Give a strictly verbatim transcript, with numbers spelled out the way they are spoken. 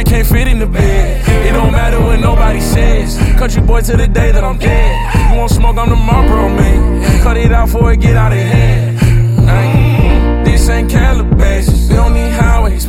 nigga can't fit in the bed. It don't matter what nobody says. Country boy till the day that I'm dead. You want smoke, I'm the Marlboro man. Cut it out before it get out of hand. Ay, this ain't Calabasas, we don't need highways.